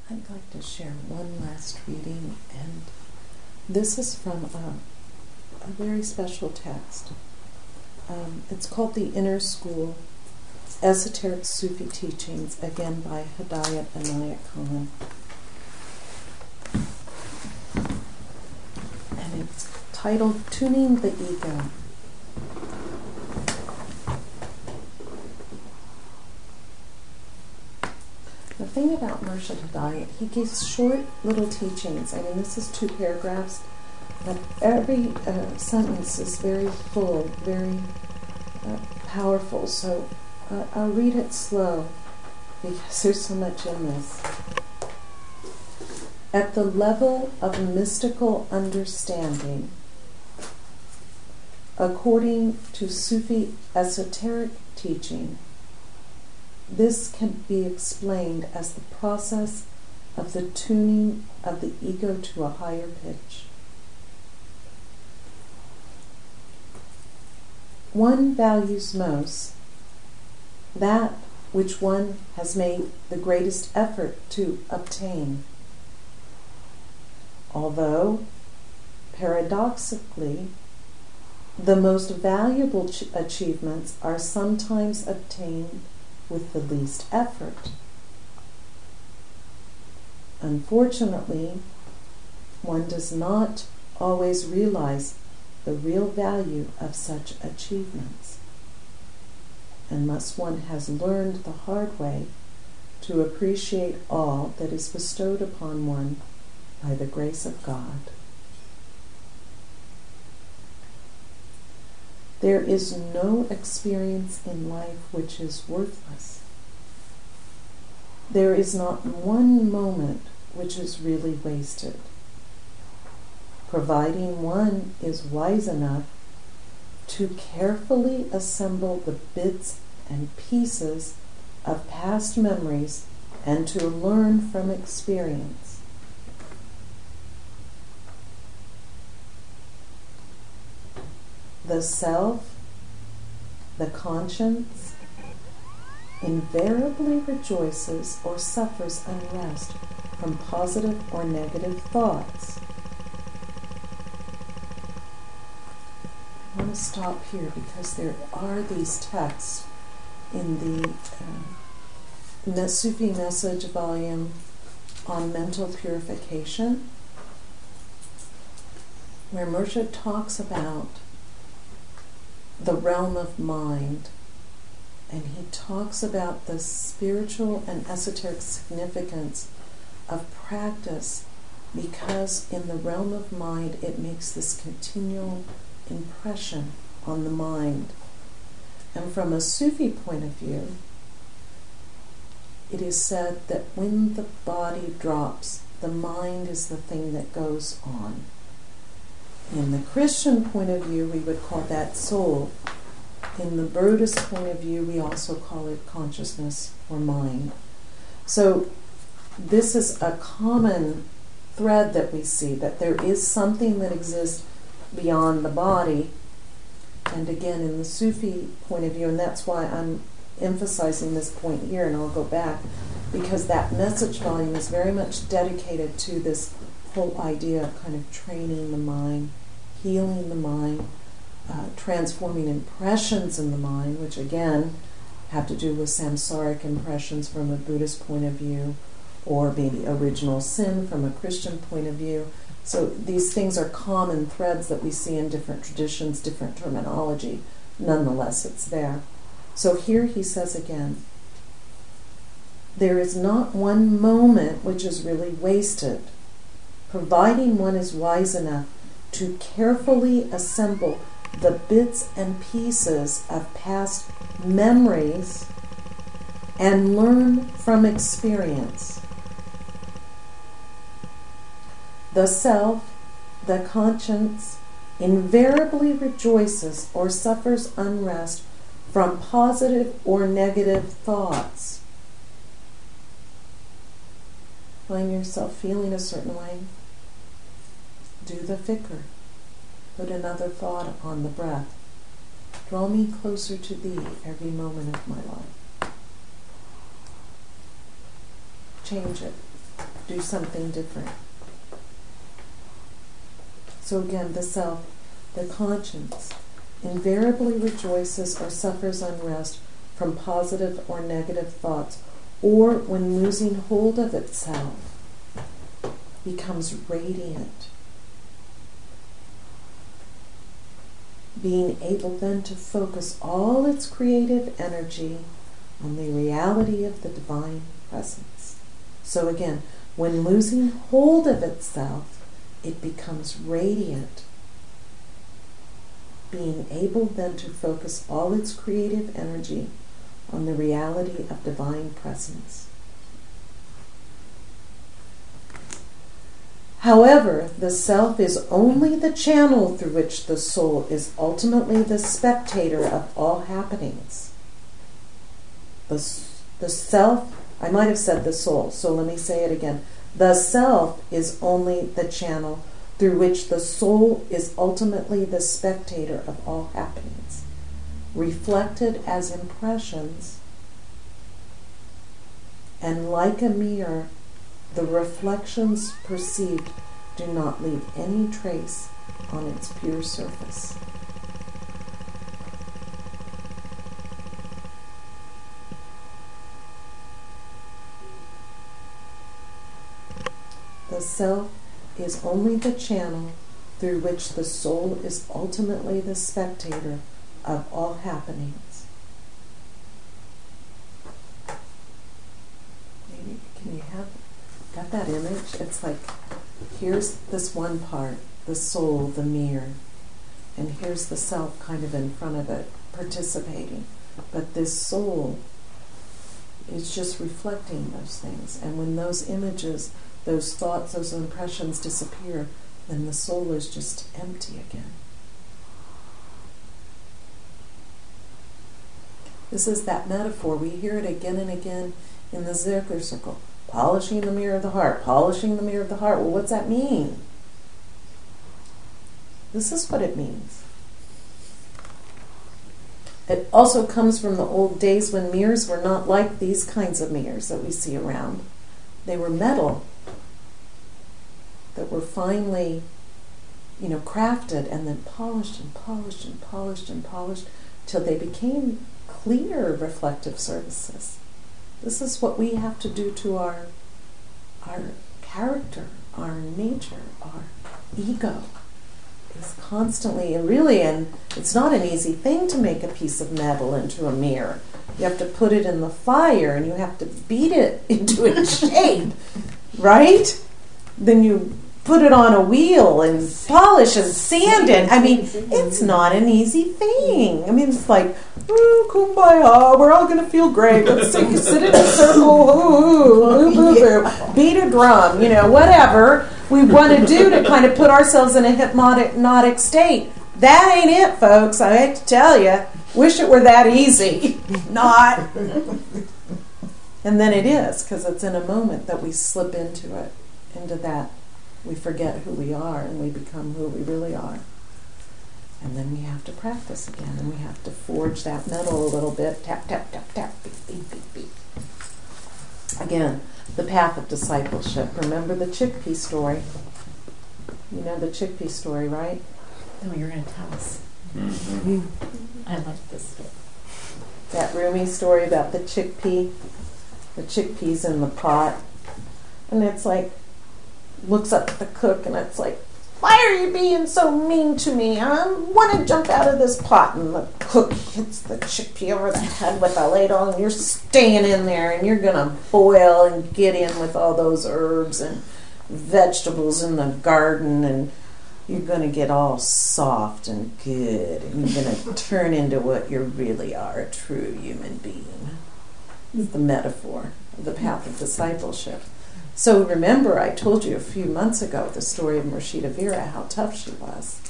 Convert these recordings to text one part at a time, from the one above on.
I'd like to share one last reading, and this is from a very special text. It's called The Inner School, Esoteric Sufi Teachings, again by Hidayat Inayat Khan. And it's titled Tuning the Ego. The thing about Murshid Hidayat, he gives short little teachings. I mean, this is 2 paragraphs, but every sentence is very full, very powerful. So I'll read it slow because there's so much in this. At the level of mystical understanding, according to Sufi esoteric teaching, this can be explained as the process of the tuning of the ego to a higher pitch. One values most that which one has made the greatest effort to obtain. Although, paradoxically, the most valuable achievements are sometimes obtained with the least effort. Unfortunately, one does not always realize the real value of such achievements, unless one has learned the hard way to appreciate all that is bestowed upon one by the grace of God. There is no experience in life which is worthless. There is not one moment which is really wasted, providing one is wise enough to carefully assemble the bits and pieces of past memories and to learn from experience. The self, the conscience, invariably rejoices or suffers unrest from positive or negative thoughts. I want to stop here because there are these texts in the Sufi Message volume on mental purification, where Murshid talks about the realm of mind, and he talks about the spiritual and esoteric significance of practice, because in the realm of mind it makes this continual impression on the mind. And from a Sufi point of view, it is said that when the body drops, the mind is the thing that goes on. In the Christian point of view, we would call that soul. In the Buddhist point of view, we also call it consciousness or mind. So this is a common thread that we see, that there is something that exists beyond the body. And again, in the Sufi point of view, and that's why I'm emphasizing this point here, and I'll go back, because that message volume is very much dedicated to this whole idea of kind of training the mind, healing the mind, transforming impressions in the mind, which again have to do with samsaric impressions from a Buddhist point of view, or maybe original sin from a Christian point of view. So these things are common threads that we see in different traditions, different terminology. Nonetheless, it's there. So here he says again, there is not one moment which is really wasted, providing one is wise enough to carefully assemble the bits and pieces of past memories and learn from experience. The self, the conscience, invariably rejoices or suffers unrest from positive or negative thoughts. Find yourself feeling a certain way? Do the fikr. Put another thought upon the breath. Draw me closer to thee every moment of my life. Change it. do something different. So again, the self, the conscience, invariably rejoices or suffers unrest from positive or negative thoughts, or when losing hold of itself, becomes radiant, being able then to focus all its creative energy on the reality of the divine presence. So again, when losing hold of itself, it becomes radiant, being able then to focus all its creative energy on the reality of divine presence. However, the self is only the channel through which the soul is ultimately the spectator of all happenings. The self, I might have said the soul, so let me say it again. The self is only the channel through which the soul is ultimately the spectator of all happenings, reflected as impressions, and like a mirror, the reflections perceived do not leave any trace on its pure surface. The self is only the channel through which the soul is ultimately the spectator of all happenings. Maybe can you have got that image? It's like here's this one part, the soul, the mirror, and here's the self kind of in front of it, participating. But this soul is just reflecting those things. And when those images, those thoughts, those impressions disappear, then the soul is just empty again. This is that metaphor. We hear it again and again in the Zikr circle. Polishing the mirror of the heart, polishing the mirror of the heart. Well, what's that mean? This is what it means. It also comes from the old days when mirrors were not like these kinds of mirrors that we see around. They were metal that were finely, crafted and then polished and polished and polished and polished till they became clear reflective surfaces. This is what we have to do to our character, our nature, our ego. Is constantly, and it's not an easy thing to make a piece of metal into a mirror. You have to put it in the fire and you have to beat it into its shape, right? Then you put it on a wheel and polish and sand it. I mean, it's not an easy thing. I mean, it's like, kumbaya, we're all going to feel great. Let's sit in a circle, beat a drum, whatever we want to do to kind of put ourselves in a hypnotic state. That ain't it, folks. I hate to tell you. Wish it were that easy. Not. And then it is, because it's in a moment that we slip into that. We forget who we are and we become who we really are. And then we have to practice again, and we have to forge that metal a little bit. Tap, tap, tap, tap, beep, beep, beep, beep. Again, the path of discipleship. Remember the chickpea story? You know the chickpea story, right? No, you're going to tell us. Mm-hmm. I like this story. That Rumi story about the chickpeas in the pot. And it's like, looks up at the cook and it's like, why are you being so mean to me? I want to jump out of this pot. And the cook hits the chickpea over the head with a ladle, and you're staying in there, and you're going to boil and get in with all those herbs and vegetables in the garden, and you're going to get all soft and good, and you're going to turn into what you really are, a true human being. It's the metaphor of the path of discipleship. So remember, I told you a few months ago the story of Murshida Vera, how tough she was.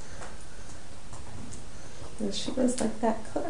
And she was like that cook.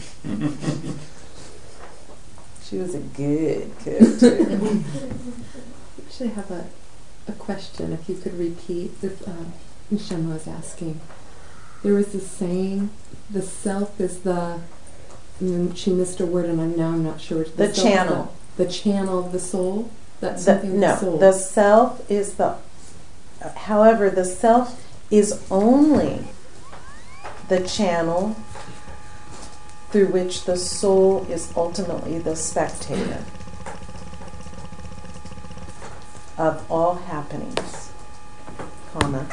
She was a good cook, too. Actually, I have a question. If you could repeat, if Nishama was asking. There was this saying, the self is the, and she missed a word, and I'm not sure. The channel. The channel of the soul. That's something no, the soul. the self is however, the self is only the channel through which the soul is ultimately the spectator of all happenings, comma,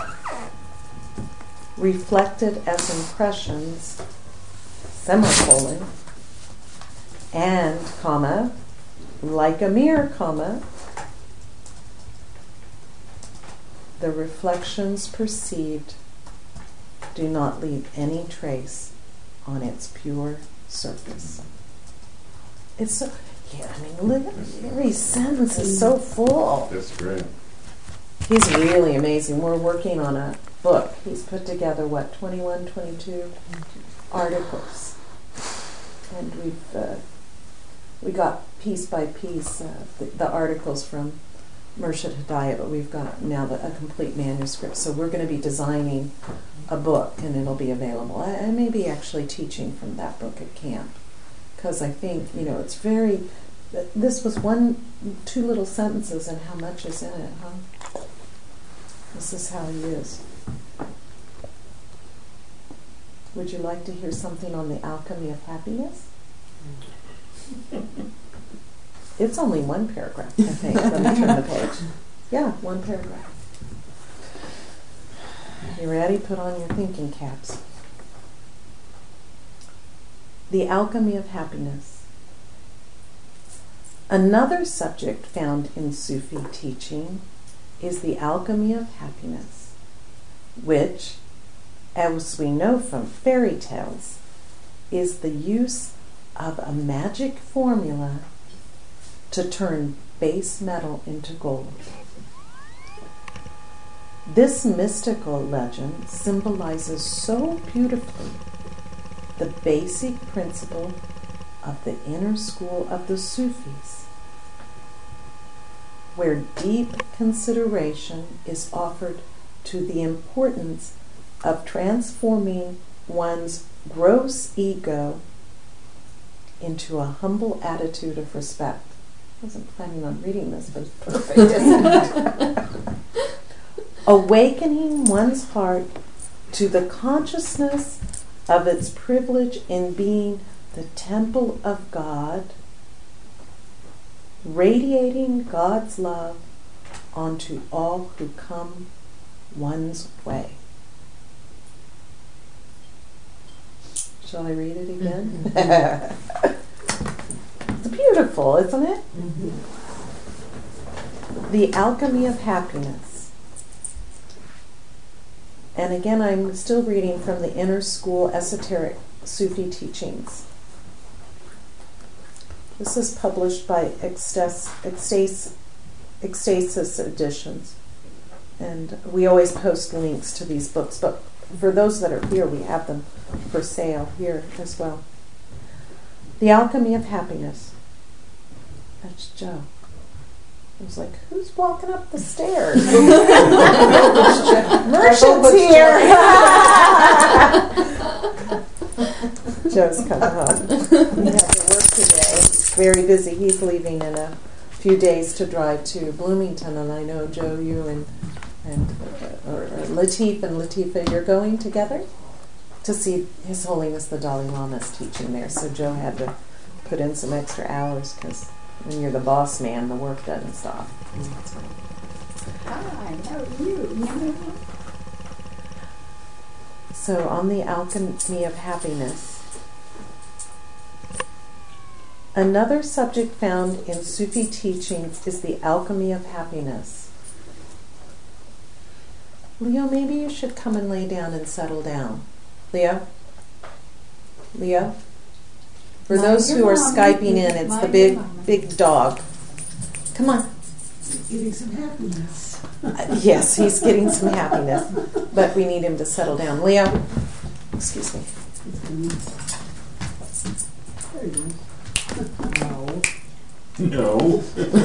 reflected as impressions, semicolon, and, comma, like a mirror, comma, the reflections perceived do not leave any trace on its pure surface. It's so, yeah, I mean, look, every sentence is so full. That's great. He's really amazing. We're working on a book. He's put together, 21, 22 articles. And we got piece by piece the articles from Murshid Hidayat, but we've got now a complete manuscript. So we're going to be designing a book, and it'll be available. I may be actually teaching from that book at camp, because I think, it's very, this was 2 little sentences, and how much is in it, huh? This is how he is. Would you like to hear something on the alchemy of happiness? It's only 1 paragraph, I think. Let me turn the page. Yeah, 1 paragraph. You ready? Put on your thinking caps. The alchemy of happiness. Another subject found in Sufi teaching is the alchemy of happiness, which, as we know from fairy tales, is the use of a magic formula to turn base metal into gold. This mystical legend symbolizes so beautifully the basic principle of the inner school of the Sufis, where deep consideration is offered to the importance of transforming one's gross ego into a humble attitude of respect. I wasn't planning on reading this, but it's perfect, isn't it? Awakening one's heart to the consciousness of its privilege in being the temple of God, radiating God's love onto all who come one's way. Shall I read it again? It's beautiful, isn't it? Mm-hmm. The alchemy of happiness. And again, I'm still reading from the Inner School Esoteric Sufi Teachings. This is published by Ecstasis Editions. And we always post links to these books, but for those that are here, we have them for sale here as well. The Alchemy of Happiness. That's Joe. I was like, who's walking up the stairs? Merchant's here. Joe's coming home. He had to work today. Very busy. He's leaving in a few days to drive to Bloomington, and I know, Joe, you and Latif and Latifa, you're going together to see His Holiness the Dalai Lama's teaching there. So Joe had to put in some extra hours because when you're the boss man, the work doesn't stop. I know you. So on the alchemy of happiness, another subject found in Sufi teachings is the alchemy of happiness. Leo, maybe you should come and lay down and settle down. Leo? For those who are Skyping in, it's the big dog. Come on. Getting some happiness. Yes, he's getting some happiness, but we need him to settle down. Leo, excuse me. There you go. No.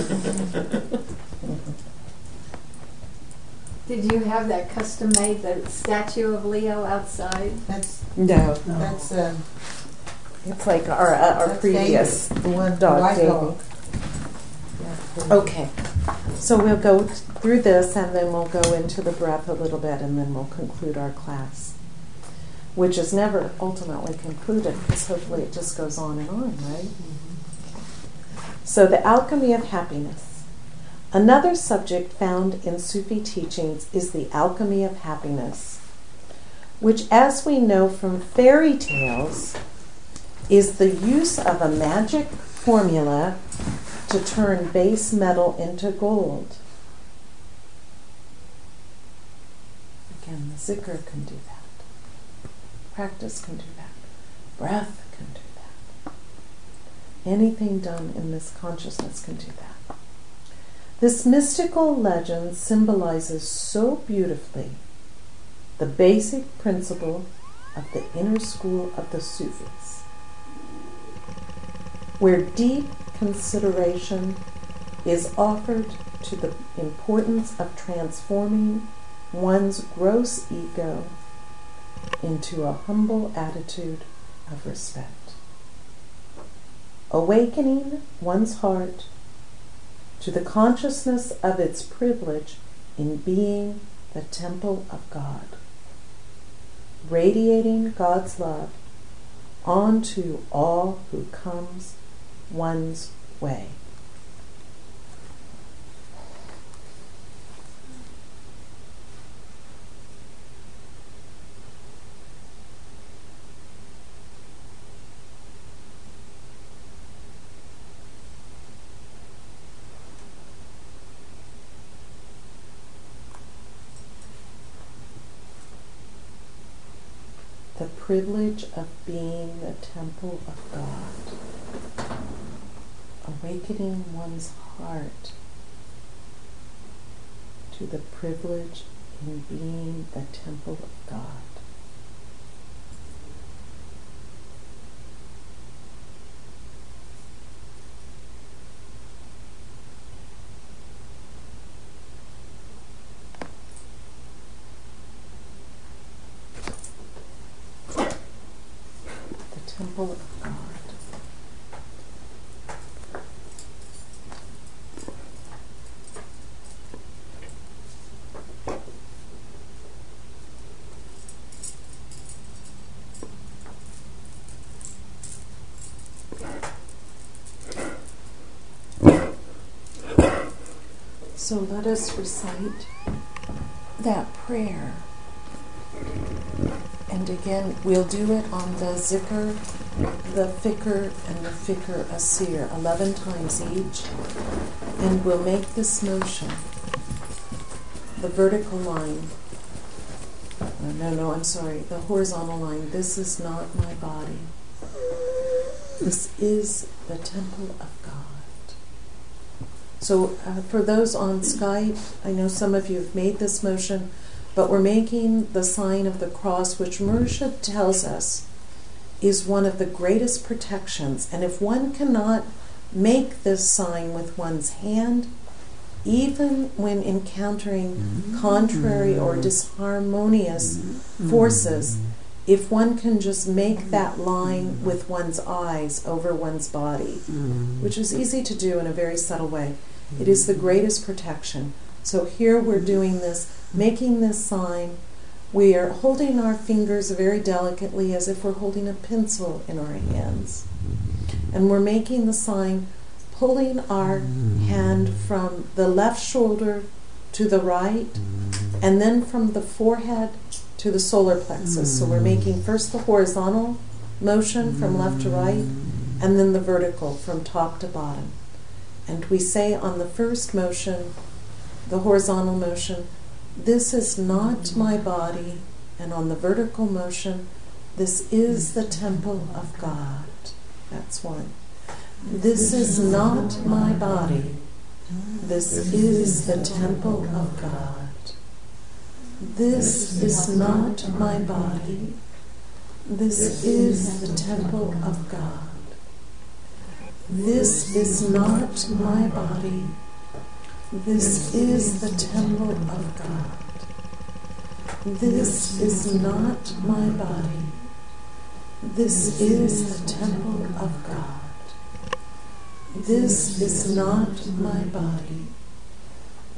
Did you have that custom made, the statue of Leo outside? No. That's It's like our previous David, the one dog, white Davy. dog. Yeah, Okay. So we'll go through this and then we'll go into the breath a little bit and then we'll conclude our class, which is never ultimately concluded because hopefully it just goes on and on, right? So the alchemy of happiness. Another subject found in Sufi teachings is the alchemy of happiness, which, as we know from fairy tales, is the use of a magic formula to turn base metal into gold. Again, the zikr can do that. Practice can do that. Breath can do that. Anything done in this consciousness can do that. This mystical legend symbolizes so beautifully the basic principle of the inner school of the Sufis, where deep consideration is offered to the importance of transforming one's gross ego into a humble attitude of respect, awakening one's heart to the consciousness of its privilege in being the temple of God, radiating God's love onto all who comes one's way. The privilege of being the temple of God, awakening one's heart to the privilege in being the temple of God. Temple of God. So let us recite that prayer. And again, we'll do it on the zikr, the fikr, and the fikr asir 11 times each. And we'll make this motion, the vertical line. The horizontal line. This is not my body. This is the temple of God. So for those on Skype, I know some of you have made this motion, but we're making the sign of the cross, which Murshid tells us is one of the greatest protections. And if one cannot make this sign with one's hand, even when encountering contrary or disharmonious forces, if one can just make that line with one's eyes over one's body, which is easy to do in a very subtle way, it is the greatest protection. So here we're doing this, making this sign. We are holding our fingers very delicately as if we're holding a pencil in our hands. And we're making the sign, pulling our hand from the left shoulder to the right, and then from the forehead to the solar plexus. So we're making first the horizontal motion from left to right, and then the vertical from top to bottom. And we say on the first motion, the horizontal motion, this is not my body. And on the vertical motion, this is the temple of God. That's one. This is not my body. This is the temple of God. This is not my body. This is the temple of God. This is not my body. This is the temple of God. This is not my body. This is the temple of God. This is not my body.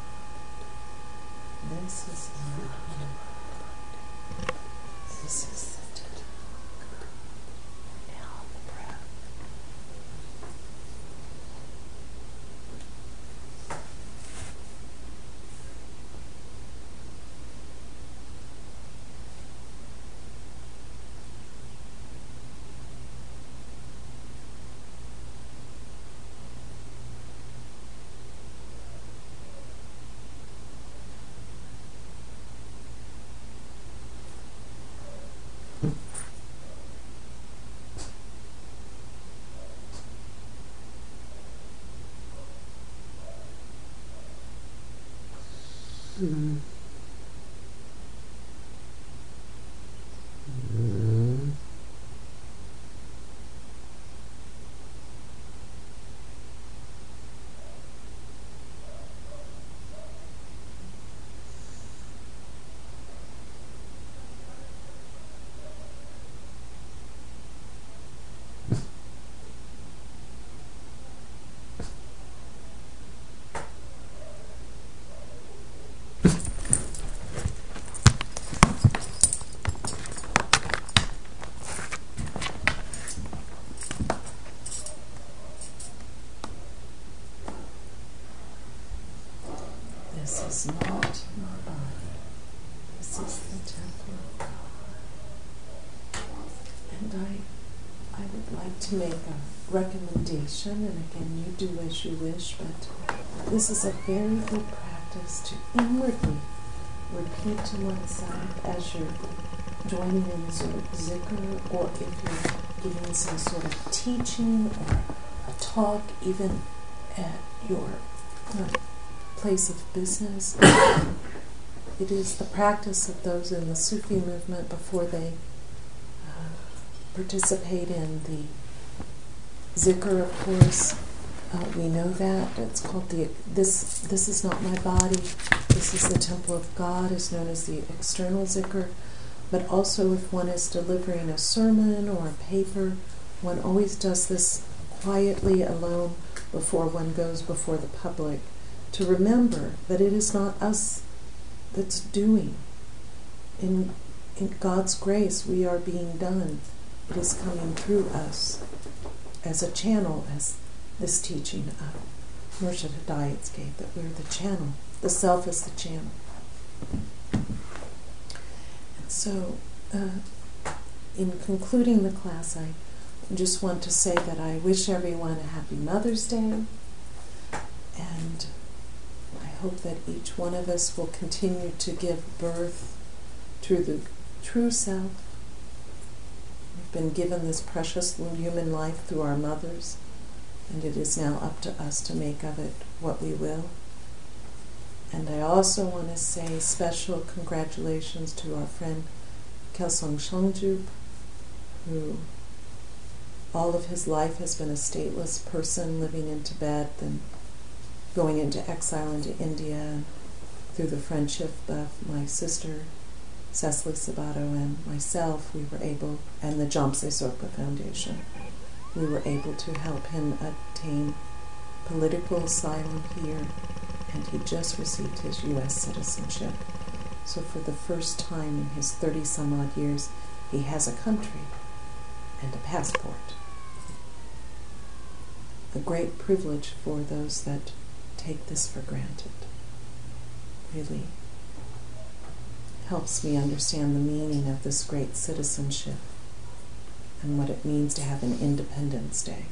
This is not. This is the temple. Now the breath. This is not my body. This is the temple of God. And I would like to make a recommendation, and again, you do as you wish, but this is a very good practice to inwardly repeat to oneself as you're joining in zikr, or if you're giving some sort of teaching or a talk, even at your place of business. It is the practice of those in the Sufi movement before they participate in the zikr, of course. We know that. It's called this is not my body. This is the temple of God, is known as the external zikr. But also if one is delivering a sermon or a paper, one always does this quietly alone before one goes before the public, to remember that it is not us that's doing. In God's grace, we are being done. It is coming through us as a channel, as this teaching of Murshid Hidayat's gave, that we're the channel. The self is the channel. And so, in concluding the class, I just want to say that I wish everyone a happy Mother's Day, and I hope that each one of us will continue to give birth to the true self. We've been given this precious human life through our mothers, and it is now up to us to make of it what we will. And I also want to say special congratulations to our friend Kelsong Shangju, who all of his life has been a stateless person living in Tibet and going into exile into India. And through the friendship of my sister, Cecily Sabato, and myself, we were able, and the Jomse Sorpa Foundation, we were able to help him attain political asylum here, and he just received his U.S. citizenship. So for the first time in his 30-some-odd years, he has a country and a passport. A great privilege for those that take this for granted. Really helps me understand the meaning of this great citizenship and what it means to have an Independence Day.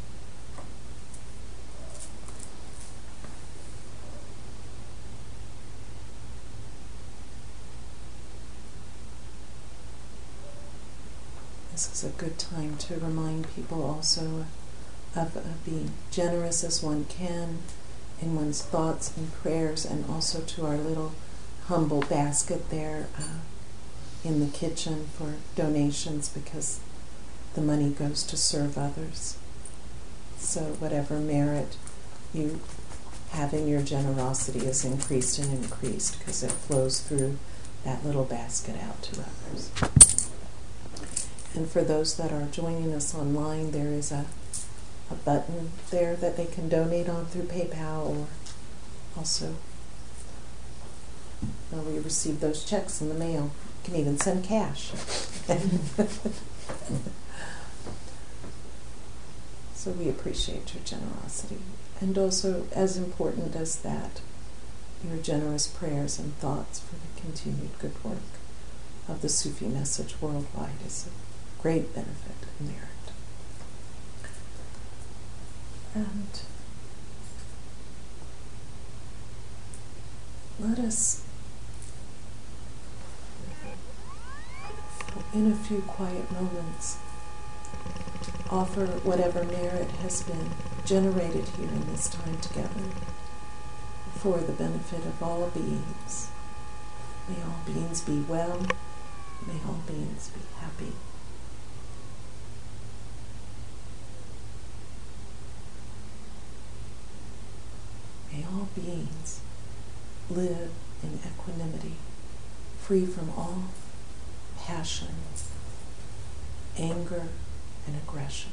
This is a good time to remind people also of being generous as one can in one's thoughts and prayers, and also to our little humble basket there in the kitchen for donations, because the money goes to serve others. So whatever merit you have in your generosity is increased and increased, because it flows through that little basket out to others. And for those that are joining us online, there is a button there that they can donate on through PayPal, or also we receive those checks in the mail. You can even send cash. So we appreciate your generosity. And also, as important as that, your generous prayers and thoughts for the continued good work of the Sufi message worldwide is a great benefit and merit. And let us, in a few quiet moments, offer whatever merit has been generated here in this time together for the benefit of all beings. May all beings be well. May all beings be happy. May all beings live in equanimity, free from all passion, anger, and aggression.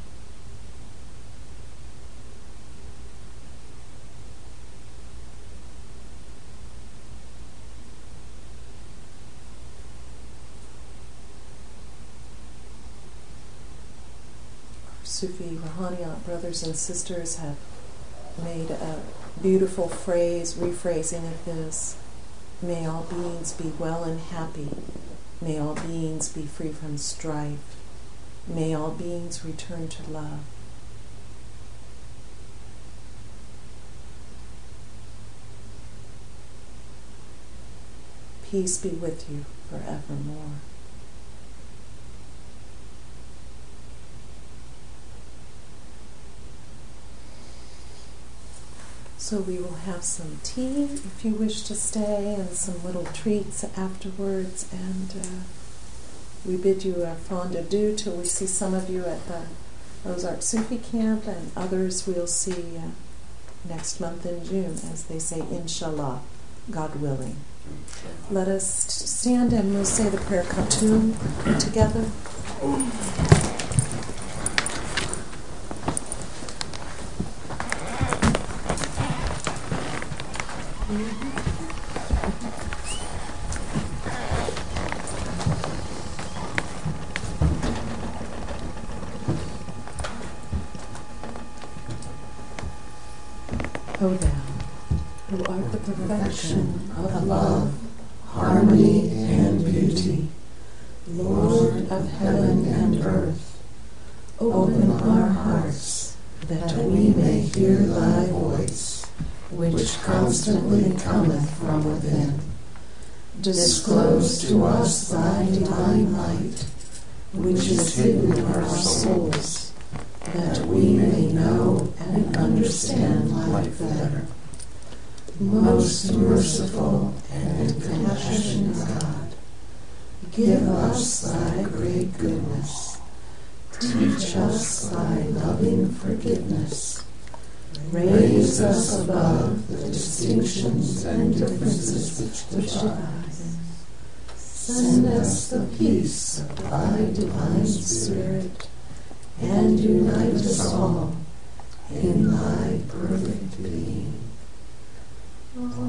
Our Sufi Rohaniot brothers and sisters have made a beautiful rephrasing of this. May all beings be well and happy. May all beings be free from strife. May all beings return to love. Peace be with you forevermore. So we will have some tea if you wish to stay, and some little treats afterwards, and we bid you a fond adieu till we see some of you at the Ozark Sufi Camp, and others we'll see next month in June, as they say, inshallah, God willing. Let us stand and we'll say the prayer Khatum together. O thou, who art the perfection of love, harmony, and beauty, Lord of heaven and earth, open our hearts that we may hear thy voice, which constantly cometh from within. Disclose to us thy divine light, which is hidden in our souls, that we may know and understand understand life better. Most merciful and compassionate God, give us thy great goodness. Teach us thy loving forgiveness. Raise us above the distinctions and differences which divide. Send us the peace of thy divine Spirit, and unite us all in thy perfect being.